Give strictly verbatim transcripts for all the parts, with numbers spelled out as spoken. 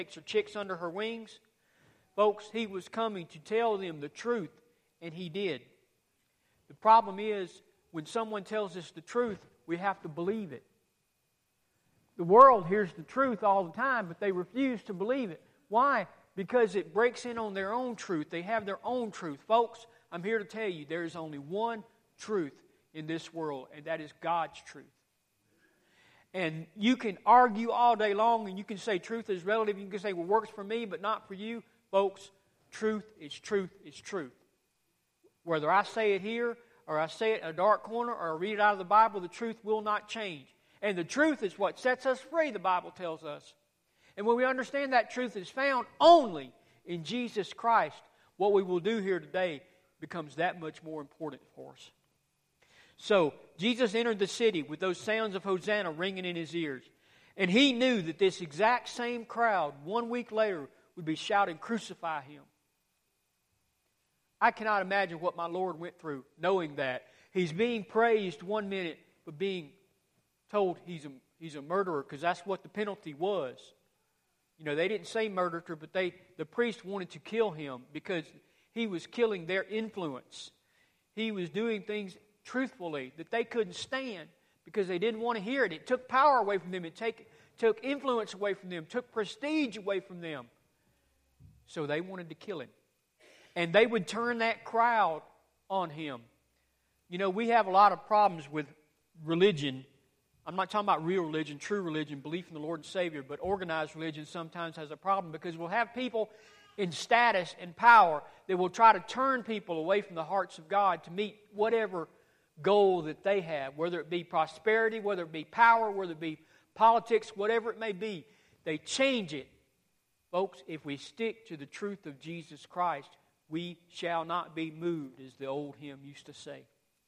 takes her chicks under her wings. Folks, He was coming to tell them the truth, and He did. The problem is, when someone tells us the truth, we have to believe it. The world hears the truth all the time, but they refuse to believe it. Why? Because it breaks in on their own truth. They have their own truth. Folks, I'm here to tell you, there is only one truth in this world, and that is God's truth. And you can argue all day long, and you can say truth is relative. You can say, well, works for me, but not for you. Folks, truth is truth is truth. Whether I say it here, or I say it in a dark corner, or I read it out of the Bible, the truth will not change. And the truth is what sets us free, the Bible tells us. And when we understand that truth is found only in Jesus Christ, what we will do here today becomes that much more important for us. So, Jesus entered the city with those sounds of Hosanna ringing in His ears. And He knew that this exact same crowd, one week later, would be shouting, "Crucify Him." I cannot imagine what my Lord went through, knowing that. He's being praised one minute, but being told he's a, he's a murderer, because that's what the penalty was. You know, they didn't say murderer, but they the priest wanted to kill him because he was killing their influence. He was doing things truthfully that they couldn't stand because they didn't want to hear it. It took power away from them. It take, took influence away from them. Took prestige away from them. So they wanted to kill Him. And they would turn that crowd on Him. You know, we have a lot of problems with religion. I'm not talking about real religion, true religion, belief in the Lord and Savior, but organized religion sometimes has a problem because we'll have people in status and power that will try to turn people away from the hearts of God to meet whatever goal that they have, whether it be prosperity, whether it be power, whether it be politics, whatever it may be. They change it. Folks, if we stick to the truth of Jesus Christ, we shall not be moved, as the old hymn used to say.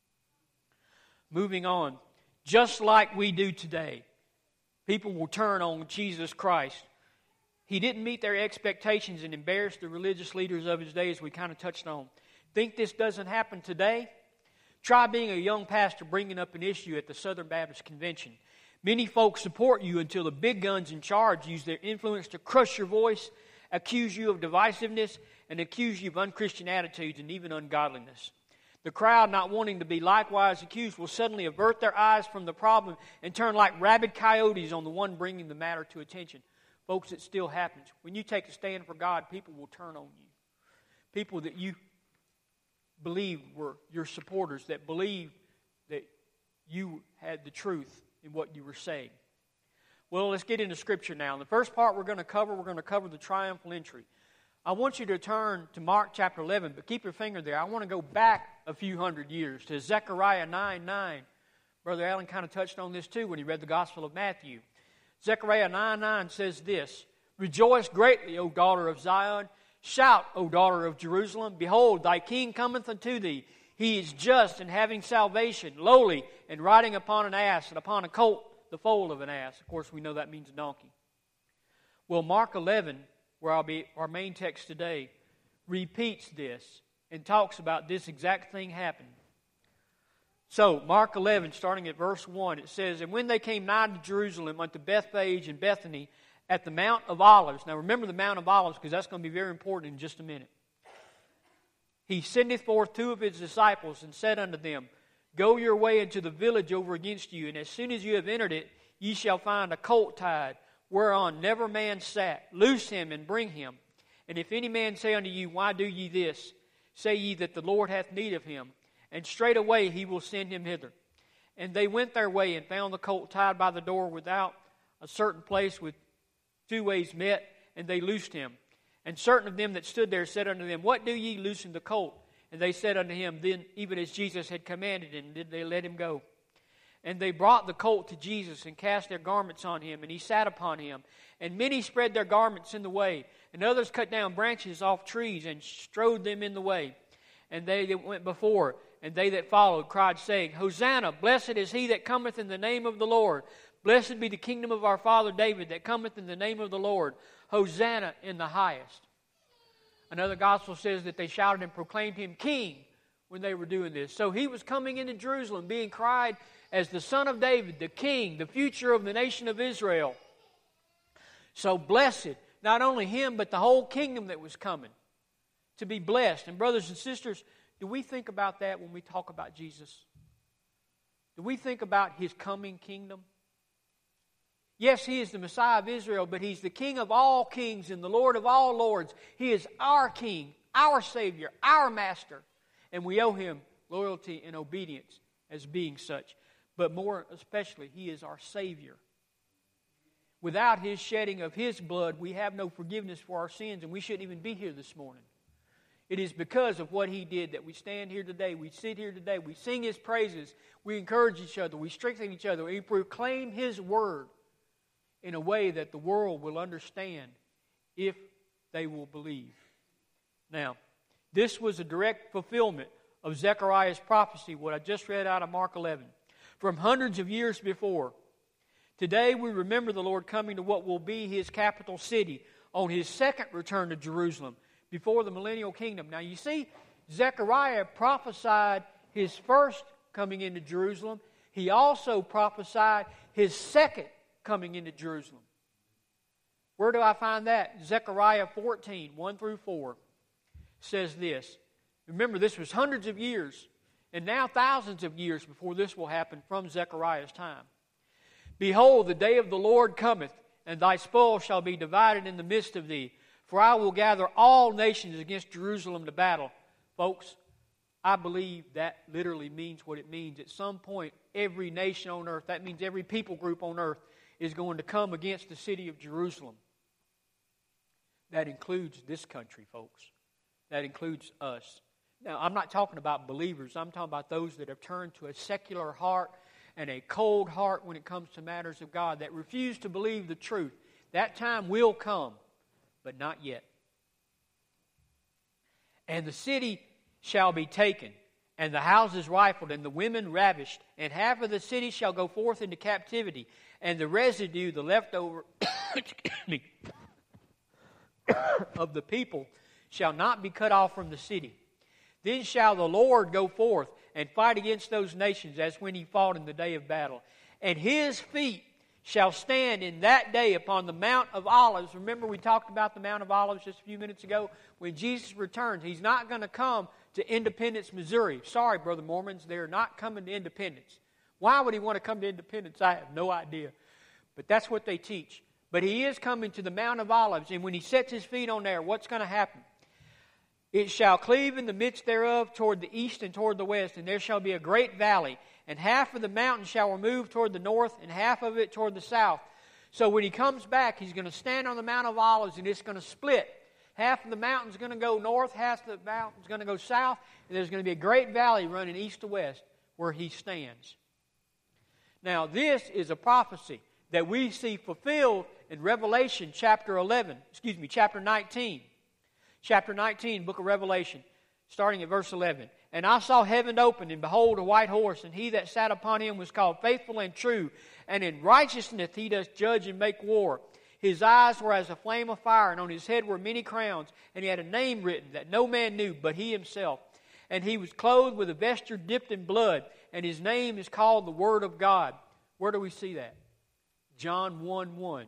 Moving on. Just like we do today, people will turn on Jesus Christ. He didn't meet their expectations and embarrassed the religious leaders of His day, as we kind of touched on. Think this doesn't happen today? Try being a young pastor bringing up an issue at the Southern Baptist Convention. Many folks support you until the big guns in charge use their influence to crush your voice, accuse you of divisiveness, and accuse you of unchristian attitudes and even ungodliness. The crowd, not wanting to be likewise accused, will suddenly avert their eyes from the problem and turn like rabid coyotes on the one bringing the matter to attention. Folks, it still happens. When you take a stand for God, people will turn on you. People that you believe were your supporters, that believed that you had the truth in what you were saying. Well, let's get into Scripture now. In the first part we're going to cover, we're going to cover the triumphal entry. I want you to turn to Mark chapter eleven, but keep your finger there. I want to go back a few hundred years to Zechariah nine nine. Brother Allen kind of touched on this too when he read the Gospel of Matthew. Zechariah nine nine says this, "Rejoice greatly, O daughter of Zion. Shout, O daughter of Jerusalem. Behold, thy king cometh unto thee. He is just and having salvation, lowly, and riding upon an ass, and upon a colt, the foal of an ass." Of course, we know that means a donkey. Well, Mark eleven, where I'll be our main text today, repeats this and talks about this exact thing happening. So, Mark eleven, starting at verse one, it says, "And when they came nigh to Jerusalem unto Bethphage and Bethany at the Mount of Olives." Now remember the Mount of Olives, because that's going to be very important in just a minute. "He sendeth forth two of His disciples, and said unto them, Go your way into the village over against you, and as soon as you have entered it, ye shall find a colt tied, whereon never man sat. Loose him and bring him. And if any man say unto you, Why do ye this? Say ye that the Lord hath need of him, and straightway He will send him hither. And they went their way, and found the colt tied by the door without a certain place with two ways met, and they loosed him. And certain of them that stood there said unto them, What do ye loosen the colt? And they said unto him, Then even as Jesus had commanded, and did they let him go. And they brought the colt to Jesus, and cast their garments on him, and he sat upon him. And many spread their garments in the way, and others cut down branches off trees, and strewed them in the way. And they that went before, and they that followed, cried, saying, Hosanna, blessed is he that cometh in the name of the Lord. Blessed be the kingdom of our father David, that cometh in the name of the Lord. Hosanna in the highest. Another gospel says that they shouted and proclaimed him king when they were doing this. So he was coming into Jerusalem, being cried as the Son of David, the King, the future of the nation of Israel. So blessed, not only him, but the whole kingdom that was coming to be blessed. And brothers and sisters, do we think about that when we talk about Jesus? Do we think about His coming kingdom? Yes, He is the Messiah of Israel, but He's the King of all kings and the Lord of all lords. He is our King, our Savior, our Master, and we owe Him loyalty and obedience as being such. But more especially, He is our Savior. Without His shedding of His blood, we have no forgiveness for our sins, and we shouldn't even be here this morning. It is because of what He did that we stand here today, we sit here today, we sing His praises, we encourage each other, we strengthen each other, we proclaim His word in a way that the world will understand if they will believe. Now, this was a direct fulfillment of Zechariah's prophecy, what I just read out of Mark eleven, from hundreds of years before. Today we remember the Lord coming to what will be His capital city on His second return to Jerusalem before the millennial kingdom. Now you see, Zechariah prophesied His first coming into Jerusalem. He also prophesied His second coming into Jerusalem. Where do I find that? Zechariah fourteen, one through four says this. Remember, this was hundreds of years, and now thousands of years before this will happen from Zechariah's time. Behold, the day of the Lord cometh, and thy spoil shall be divided in the midst of thee. For I will gather all nations against Jerusalem to battle. Folks, I believe that literally means what it means. At some point, every nation on earth, that means every people group on earth, is going to come against the city of Jerusalem. That includes this country, folks. That includes us. Now, I'm not talking about believers. I'm talking about those that have turned to a secular heart and a cold heart when it comes to matters of God, that refuse to believe the truth. That time will come, but not yet. And the city shall be taken, and the houses rifled, and the women ravished, and half of the city shall go forth into captivity, and the residue, the leftover of the people, shall not be cut off from the city. Then shall the Lord go forth and fight against those nations as when He fought in the day of battle. And His feet shall stand in that day upon the Mount of Olives. Remember, we talked about the Mount of Olives just a few minutes ago. When Jesus returns, He's not going to come to Independence, Missouri. Sorry, Brother Mormons, they're not coming to Independence. Why would He want to come to Independence? I have no idea. But that's what they teach. But He is coming to the Mount of Olives, and when He sets His feet on there, what's going to happen? It shall cleave in the midst thereof toward the east and toward the west, and there shall be a great valley. And half of the mountain shall remove toward the north, and half of it toward the south. So when He comes back, He's going to stand on the Mount of Olives, and it's going to split. Half of the mountain's going to go north, half of the mountain's going to go south, and there's going to be a great valley running east to west where He stands. Now, this is a prophecy that we see fulfilled in Revelation chapter eleven, excuse me, chapter nineteen. Chapter nineteen, book of Revelation, starting at verse eleven. And I saw heaven open, and behold, a white horse, and he that sat upon him was called Faithful and True, and in righteousness he doth judge and make war. His eyes were as a flame of fire, and on his head were many crowns, and he had a name written that no man knew but he himself. And he was clothed with a vesture dipped in blood, and his name is called the Word of God. Where do we see that? John one one.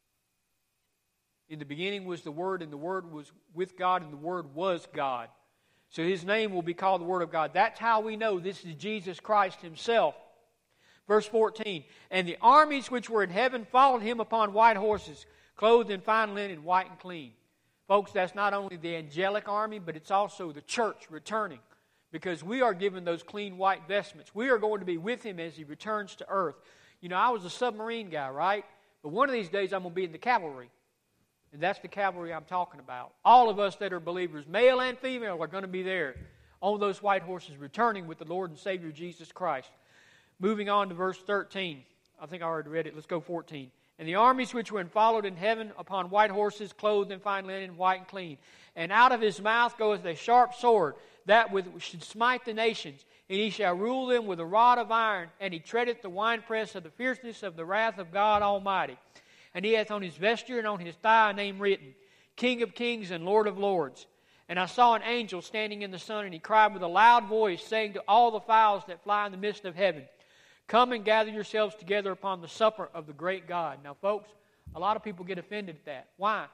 In the beginning was the Word, and the Word was with God, and the Word was God. So His name will be called the Word of God. That's how we know this is Jesus Christ Himself. Verse fourteen, and the armies which were in heaven followed Him upon white horses, clothed in fine linen, white and clean. Folks, that's not only the angelic army, but it's also the church returning, because we are given those clean white vestments. We are going to be with Him as He returns to earth. You know, I was a submarine guy, right? But one of these days I'm going to be in the cavalry. And that's the cavalry I'm talking about. All of us that are believers, male and female, are going to be there on those white horses returning with the Lord and Savior Jesus Christ. Moving on to verse thirteen. I think I already read it. Let's go fourteen. And the armies which were followed in heaven upon white horses, clothed in fine linen, white and clean. And out of His mouth goeth a sharp sword, that with should smite the nations. And He shall rule them with a rod of iron, and He treadeth the winepress of the fierceness of the wrath of God Almighty. And He hath on His vesture and on His thigh a name written, King of Kings and Lord of Lords. And I saw an angel standing in the sun, and he cried with a loud voice, saying to all the fowls that fly in the midst of heaven, Come and gather yourselves together upon the supper of the great God. Now, folks, a lot of people get offended at that. Why?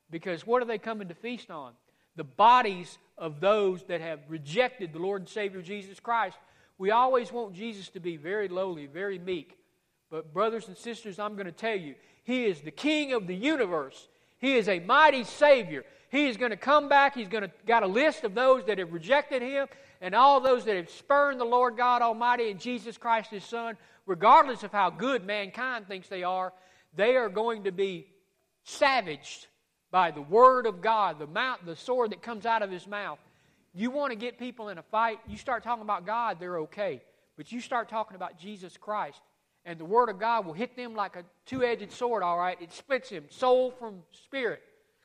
Because what are they coming to feast on? The bodies of those that have rejected the Lord and Savior Jesus Christ. We always want Jesus to be very lowly, very meek. But brothers and sisters, I'm going to tell you, He is the King of the universe. He is a mighty Savior. He is going to come back. He's going to got a list of those that have rejected Him and all those that have spurned the Lord God Almighty and Jesus Christ His Son. Regardless of how good mankind thinks they are, they are going to be savaged by the Word of God, the mouth, the sword that comes out of His mouth. You want to get people in a fight, you start talking about God, they're okay. But you start talking about Jesus Christ, and the Word of God will hit them like a two-edged sword, all right? It splits them, soul from spirit,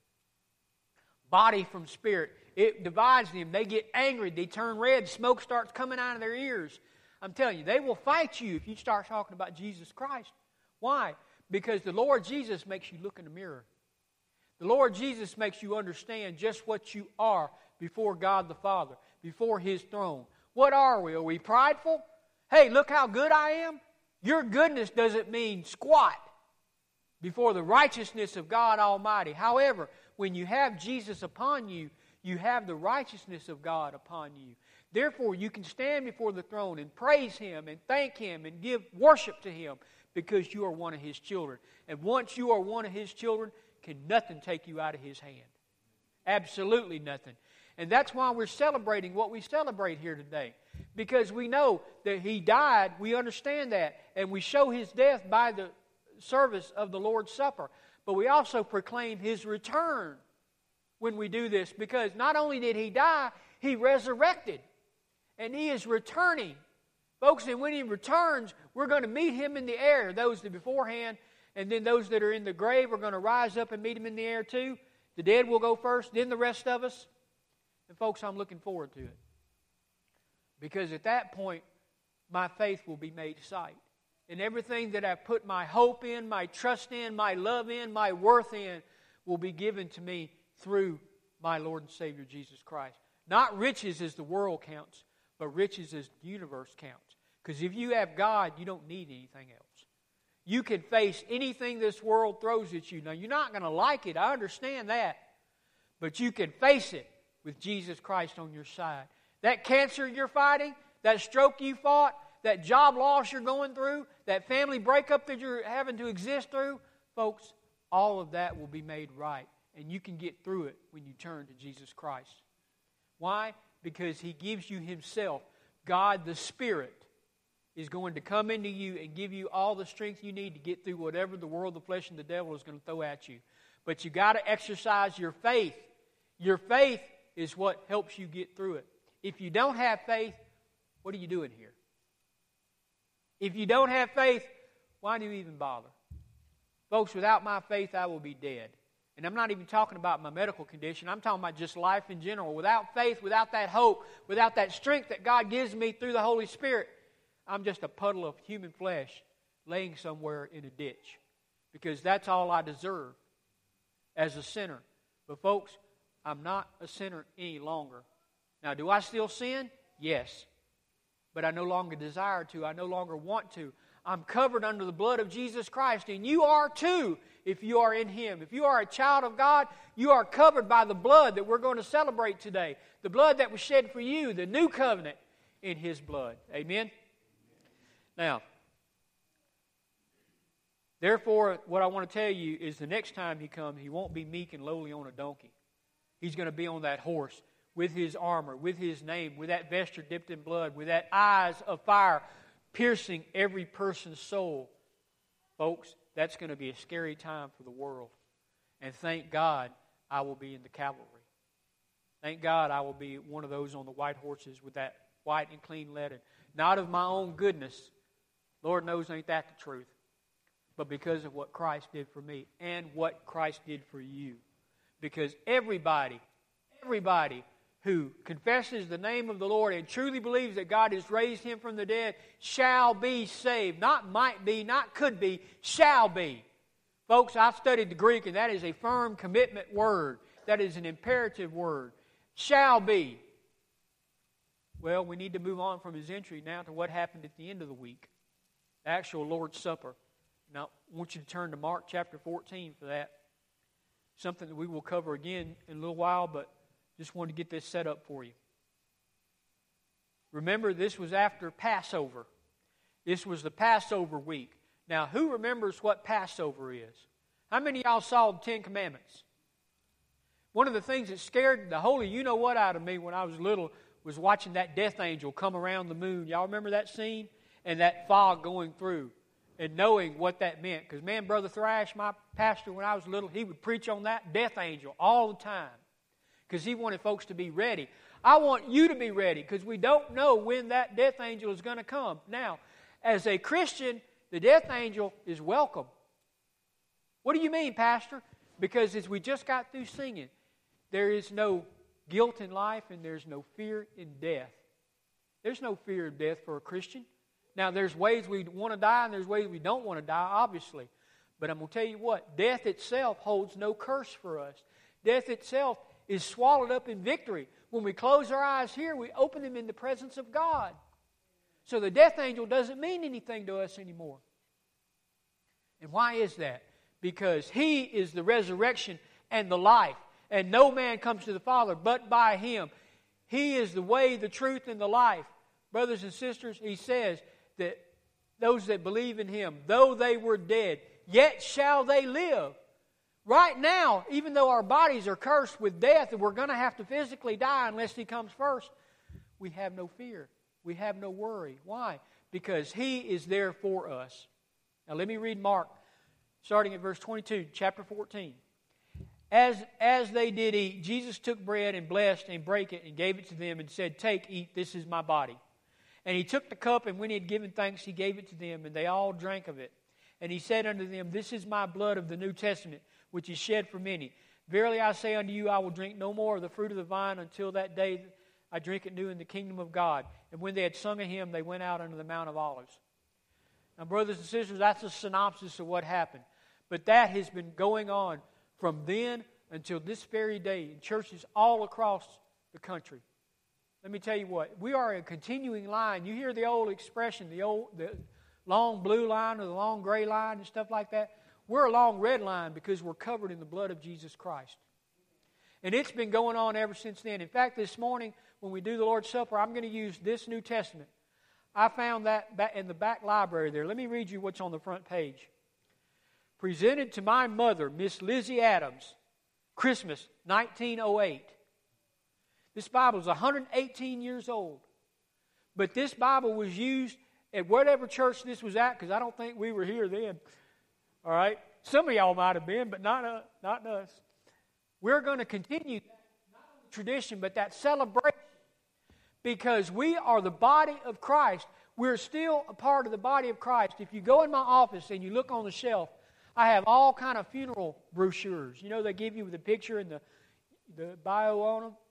body from spirit. It divides them. They get angry. They turn red. Smoke starts coming out of their ears. I'm telling you, they will fight you if you start talking about Jesus Christ. Why? Because the Lord Jesus makes you look in the mirror. The Lord Jesus makes you understand just what you are before God the Father, before His throne. What are we? Are we prideful? Hey, look how good I am. Your goodness doesn't mean squat before the righteousness of God Almighty. However, when you have Jesus upon you, you have the righteousness of God upon you. Therefore, you can stand before the throne and praise Him and thank Him and give worship to Him because you are one of His children. And once you are one of His children, can nothing take you out of His hand. Absolutely nothing. And that's why we're celebrating what we celebrate here today. Because we know that He died, we understand that, and we show His death by the service of the Lord's Supper. But we also proclaim His return when we do this, because not only did He die, He resurrected, and He is returning. Folks, and when He returns, we're going to meet Him in the air, those that beforehand, and then those that are in the grave are going to rise up and meet Him in the air too. The dead will go first, then the rest of us. And folks, I'm looking forward to it. Because at that point, my faith will be made sight. And everything that I've put my hope in, my trust in, my love in, my worth in, will be given to me through my Lord and Savior Jesus Christ. Not riches as the world counts, but riches as the universe counts. Because if you have God, you don't need anything else. You can face anything this world throws at you. Now, you're not going to like it. I understand that. But you can face it with Jesus Christ on your side. That cancer you're fighting, that stroke you fought, that job loss you're going through, that family breakup that you're having to exist through, folks, all of that will be made right. And you can get through it when you turn to Jesus Christ. Why? Because He gives you Himself. God the Spirit is going to come into you and give you all the strength you need to get through whatever the world, the flesh, and the devil is going to throw at you. But you got to exercise your faith. Your faith is what helps you get through it. If you don't have faith, what are you doing here? If you don't have faith, why do you even bother? Folks, without my faith, I will be dead. And I'm not even talking about my medical condition. I'm talking about just life in general. Without faith, without that hope, without that strength that God gives me through the Holy Spirit, I'm just a puddle of human flesh laying somewhere in a ditch. Because that's all I deserve as a sinner. But folks, I'm not a sinner any longer. Now, do I still sin? Yes. But I no longer desire to. I no longer want to. I'm covered under the blood of Jesus Christ. And you are too, if you are in Him. If you are a child of God, you are covered by the blood that we're going to celebrate today. The blood that was shed for you, the new covenant in His blood. Amen? Now, therefore, what I want to tell you is the next time He comes, He won't be meek and lowly on a donkey. He's going to be on that horse with His armor, with His name, with that vesture dipped in blood, with that eyes of fire piercing every person's soul. Folks, that's going to be a scary time for the world. And thank God I will be in the cavalry. Thank God I will be one of those on the white horses with that white and clean linen. Not of my own goodness. Lord knows ain't that the truth. But because of what Christ did for me and what Christ did for you. Because everybody, everybody who confesses the name of the Lord and truly believes that God has raised Him from the dead shall be saved. Not might be, not could be, shall be. Folks, I've studied the Greek, and that is a firm commitment word. That is an imperative word. Shall be. Well, we need to move on from His entry now to what happened at the end of the week. The actual Lord's Supper. Now, I want you to turn to Mark chapter fourteen for that. something that we will cover again in a little while, but just wanted to get this set up for you. Remember, this was after Passover. This was the Passover week. Now, who remembers what Passover is? How many of y'all saw the Ten Commandments? One of the things that scared the holy you-know-what out of me when I was little was watching that death angel come around the moon. Y'all remember that scene? And that fog going through and knowing what that meant. Because, man, Brother Thrash, my pastor when I was little, he would preach on that death angel all the time because he wanted folks to be ready. I want you to be ready because we don't know when that death angel is going to come. Now, as a Christian, the death angel is welcome. What do you mean, Pastor? Because as we just got through singing, there is no guilt in life and there's no fear in death. There's no fear of death for a Christian. Now, there's ways we want to die and there's ways we don't want to die, obviously. But I'm going to tell you what, death itself holds no curse for us. Death itself is swallowed up in victory. When we close our eyes here, we open them in the presence of God. So the death angel doesn't mean anything to us anymore. And why is that? Because He is the resurrection and the life. And no man comes to the Father but by Him. He is the way, the truth, and the life. Brothers and sisters, He says that those that believe in Him, though they were dead, yet shall they live. Right now, even though our bodies are cursed with death and we're going to have to physically die unless He comes first, we have no fear. We have no worry. Why? Because He is there for us. Now let me read Mark, starting at verse twenty-two, chapter fourteen. As, as they did eat, Jesus took bread and blessed and brake it and gave it to them and said, "Take, eat, this is my body." And He took the cup, and when He had given thanks, He gave it to them, and they all drank of it. And He said unto them, "This is my blood of the New Testament, which is shed for many. Verily I say unto you, I will drink no more of the fruit of the vine until that day I drink it new in the kingdom of God." And when they had sung a hymn, they went out unto the Mount of Olives. Now, brothers and sisters, that's a synopsis of what happened. But that has been going on from then until this very day in churches all across the country. Let me tell you what, we are a continuing line. You hear the old expression, the old the long blue line or the long gray line and stuff like that. We're a long red line because we're covered in the blood of Jesus Christ. And it's been going on ever since then. In fact, this morning when we do the Lord's Supper, I'm going to use this New Testament. I found that back in the back library there. Let me read you what's on the front page. Presented to my mother, Miss Lizzie Adams, Christmas nineteen oh eight. This Bible is one hundred eighteen years old. But this Bible was used at whatever church this was at, because I don't think we were here then. All right? Some of y'all might have been, but not, uh, not us. We're going to continue that, not only tradition, but that celebration. Because we are the body of Christ. We're still a part of the body of Christ. If you go in my office and you look on the shelf, I have all kind of funeral brochures. You know, they give you the picture and the, the bio on them.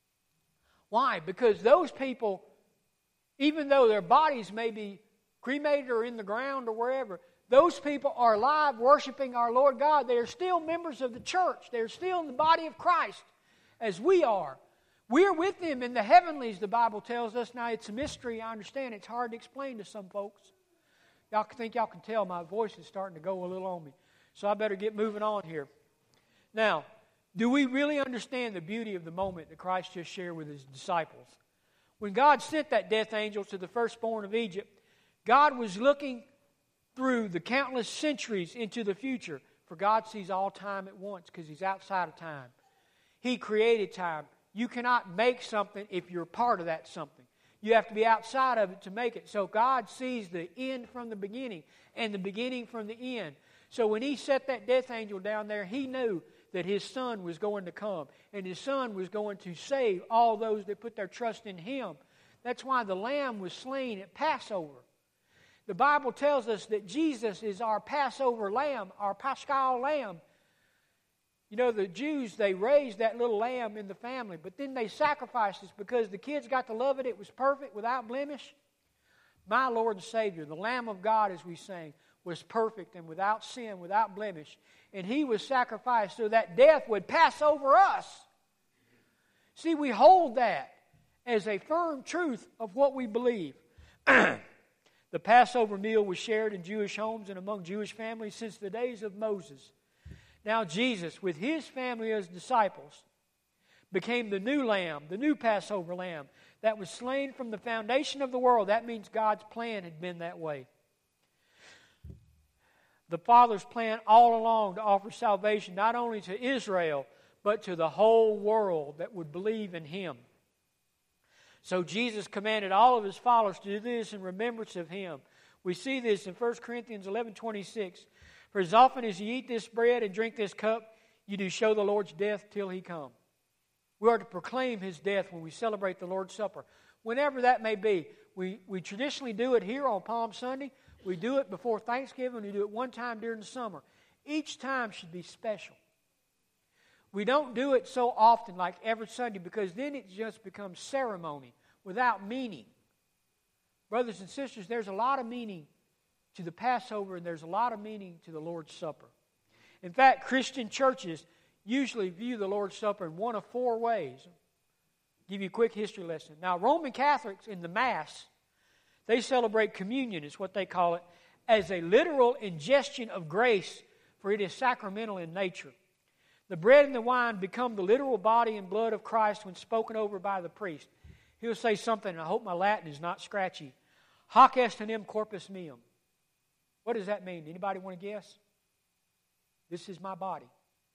Why? Because those people, even though their bodies may be cremated or in the ground or wherever, those people are alive worshiping our Lord God. They are still members of the church. They are still in the body of Christ as we are. We're with Him in the heavenlies, the Bible tells us. Now, it's a mystery. I understand. It's hard to explain to some folks. Y'all think y'all can tell my voice is starting to go a little on me. So I better get moving on here. Now, do we really understand the beauty of the moment that Christ just shared with His disciples? When God sent that death angel to the firstborn of Egypt, God was looking through the countless centuries into the future. For God sees all time at once because He's outside of time. He created time. You cannot make something if you're part of that something. You have to be outside of it to make it. So God sees the end from the beginning and the beginning from the end. So when He set that death angel down there, He knew that His Son was going to come. And His Son was going to save all those that put their trust in Him. That's why the Lamb was slain at Passover. The Bible tells us that Jesus is our Passover Lamb, our Paschal Lamb. You know, the Jews, they raised that little lamb in the family, but then they sacrificed it because the kids got to love it. It was perfect, without blemish. My Lord and Savior, the Lamb of God, as we sang, was perfect and without sin, without blemish. And He was sacrificed so that death would pass over us. See, we hold that as a firm truth of what we believe. The Passover meal was shared in Jewish homes and among Jewish families since the days of Moses. Now Jesus, with his family as disciples, became the new lamb, the new Passover lamb, that was slain from the foundation of the world. That means God's plan had been that way. The Father's plan all along to offer salvation not only to Israel, but to the whole world that would believe in Him. So Jesus commanded all of His followers to do this in remembrance of Him. We see this in First Corinthians eleven twenty-six. For as often as you eat this bread and drink this cup, you do show the Lord's death till He come. We are to proclaim His death when we celebrate the Lord's Supper. Whenever that may be. We, we traditionally do it here on Palm Sunday. We do it before Thanksgiving. We do it one time during the summer. Each time should be special. We don't do it so often like every Sunday because then it just becomes ceremony without meaning. Brothers and sisters, there's a lot of meaning to the Passover and there's a lot of meaning to the Lord's Supper. In fact, Christian churches usually view the Lord's Supper in one of four ways. I'll give you a quick history lesson. Now, Roman Catholics in the Mass, they celebrate communion, is what they call it, as a literal ingestion of grace, for it is sacramental in nature. The bread and the wine become the literal body and blood of Christ when spoken over by the priest. He'll say something, and I hope my Latin is not scratchy. Hoc est in em corpus meum. What does that mean? Anybody want to guess? This is my body.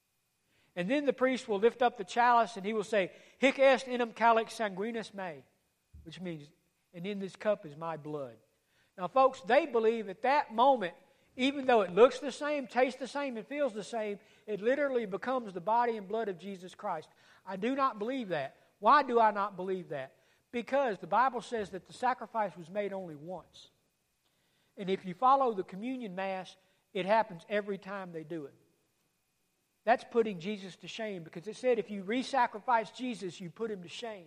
And then the priest will lift up the chalice and he will say, Hic est in em calix sanguinis mei, which means, and in this cup is my blood. Now, folks, they believe at that moment, even though it looks the same, tastes the same, and feels the same, it literally becomes the body and blood of Jesus Christ. I do not believe that. Why do I not believe that? Because the Bible says that the sacrifice was made only once. And if you follow the communion mass, it happens every time they do it. That's putting Jesus to shame, because it said if you re-sacrifice Jesus, you put Him to shame.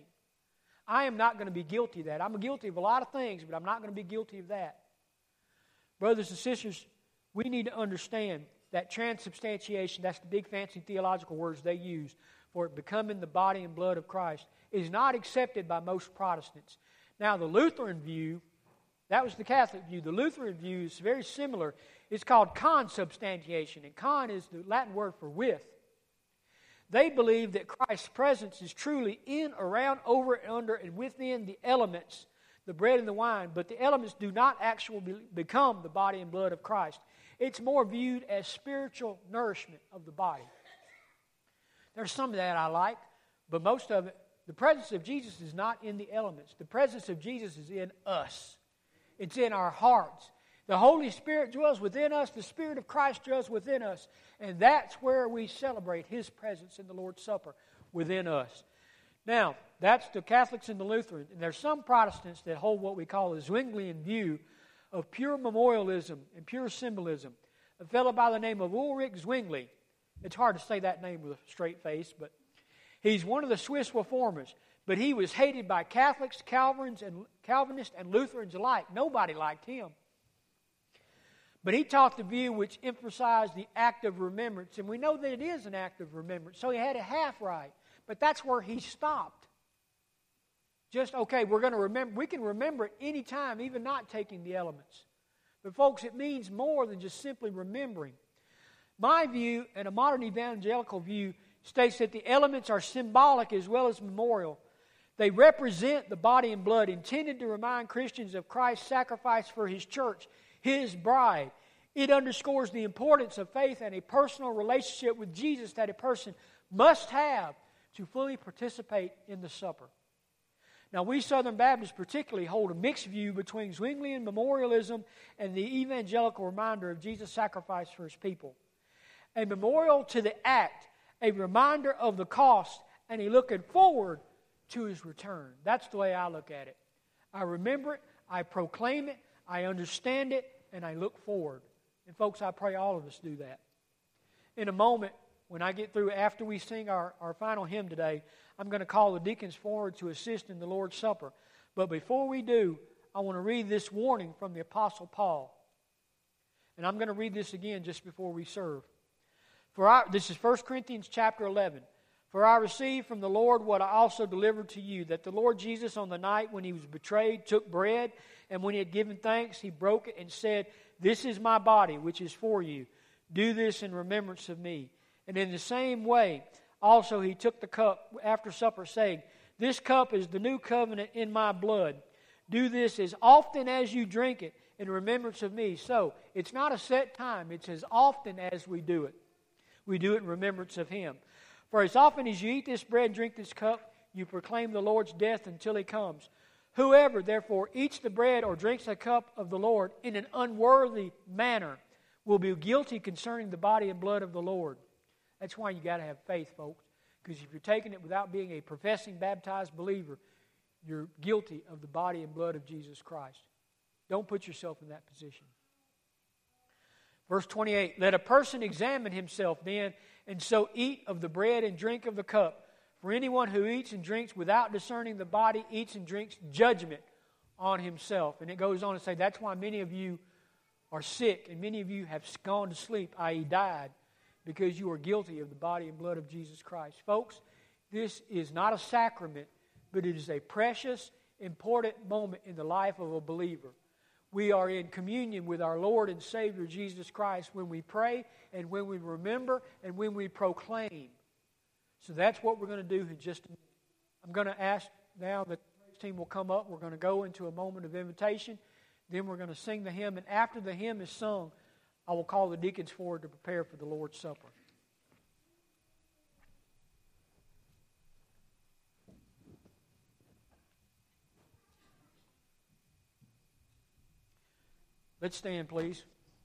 I am not going to be guilty of that. I'm guilty of a lot of things, but I'm not going to be guilty of that. Brothers and sisters, we need to understand that transubstantiation, that's the big fancy theological words they use for it becoming the body and blood of Christ, is not accepted by most Protestants. Now, the Lutheran view, that was the Catholic view. The Lutheran view is very similar. It's called consubstantiation, and con is the Latin word for with. They believe that Christ's presence is truly in, around, over, and under, and within the elements, the bread and the wine, but the elements do not actually become the body and blood of Christ. It's more viewed as spiritual nourishment of the body. There's some of that I like, but most of it, the presence of Jesus is not in the elements. The presence of Jesus is in us. It's in our hearts. The Holy Spirit dwells within us. The Spirit of Christ dwells within us. And that's where we celebrate His presence in the Lord's Supper, within us. Now, that's the Catholics and the Lutheran. And there's some Protestants that hold what we call a Zwinglian view of pure memorialism and pure symbolism. A fellow by the name of Ulrich Zwingli. It's hard to say that name with a straight face, but he's one of the Swiss reformers. But he was hated by Catholics, Calvinists, and Calvinists and Lutherans alike. Nobody liked him. But he taught the view which emphasized the act of remembrance. And we know that it is an act of remembrance. So he had it half right. But that's where he stopped. Just, okay, we're going to remember. We can remember it any time, even not taking the elements. But folks, it means more than just simply remembering. My view, and a modern evangelical view, states that the elements are symbolic as well as memorial. They represent the body and blood intended to remind Christians of Christ's sacrifice for His church, His bride. It underscores the importance of faith and a personal relationship with Jesus that a person must have to fully participate in the supper. Now, we Southern Baptists particularly hold a mixed view between Zwinglian memorialism and the evangelical reminder of Jesus' sacrifice for His people. A memorial to the act, a reminder of the cost, and a looking forward to His return. That's the way I look at it. I remember it, I proclaim it, I understand it, and I look forward. And folks, I pray all of us do that. In a moment, when I get through, after we sing our, our final hymn today, I'm going to call the deacons forward to assist in the Lord's Supper. But before we do, I want to read this warning from the Apostle Paul. And I'm going to read this again just before we serve. For I, this is First Corinthians chapter eleven. For I received from the Lord what I also delivered to you, that the Lord Jesus on the night when He was betrayed took bread, and when He had given thanks, He broke it and said, This is my body, which is for you. Do this in remembrance of me. And in the same way, also he took the cup after supper, saying, This cup is the new covenant in my blood. Do this as often as you drink it in remembrance of me. So, it's not a set time. It's as often as we do it. We do it in remembrance of him. For as often as you eat this bread and drink this cup, you proclaim the Lord's death until he comes. Whoever, therefore, eats the bread or drinks the cup of the Lord in an unworthy manner will be guilty concerning the body and blood of the Lord. That's why you got to have faith, folks. Because if you're taking it without being a professing baptized believer, you're guilty of the body and blood of Jesus Christ. Don't put yourself in that position. Verse twenty-eight, Let a person examine himself then, and so eat of the bread and drink of the cup. For anyone who eats and drinks without discerning the body eats and drinks judgment on himself. And it goes on to say that's why many of you are sick and many of you have gone to sleep, that is died, because you are guilty of the body and blood of Jesus Christ. Folks, this is not a sacrament, but it is a precious, important moment in the life of a believer. We are in communion with our Lord and Savior Jesus Christ when we pray and when we remember and when we proclaim. So that's what we're going to do in just a minute. I'm going to ask now that the praise team will come up. We're going to go into a moment of invitation. Then we're going to sing the hymn. And after the hymn is sung, I will call the deacons forward to prepare for the Lord's Supper. Let's stand, please.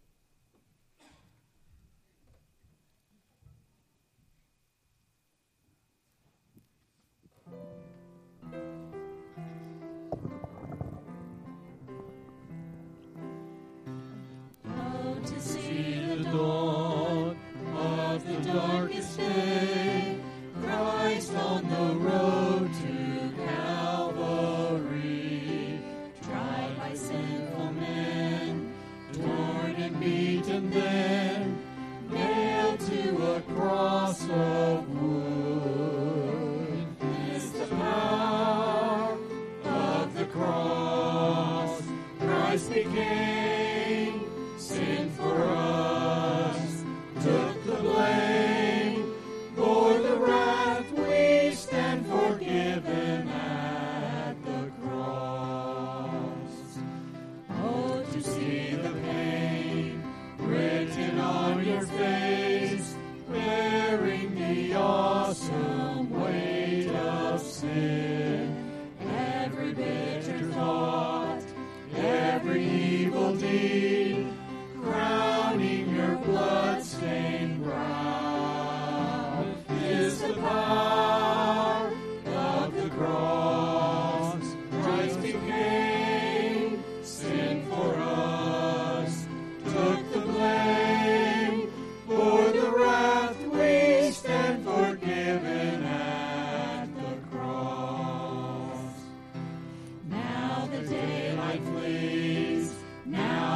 Darkest day, Christ on the road to Calvary, tried by sinful men, torn and beaten then, nailed to a cross of wood. It's the power of the cross. Christ became sin for us, took the blame, bore the wrath we stand forgiven at the cross. Oh, to see the pain written on your face, bearing the awesome weight of sin.